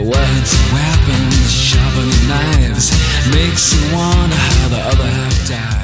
Words, weapons, sharpening knives, makes you wonder how the other half died.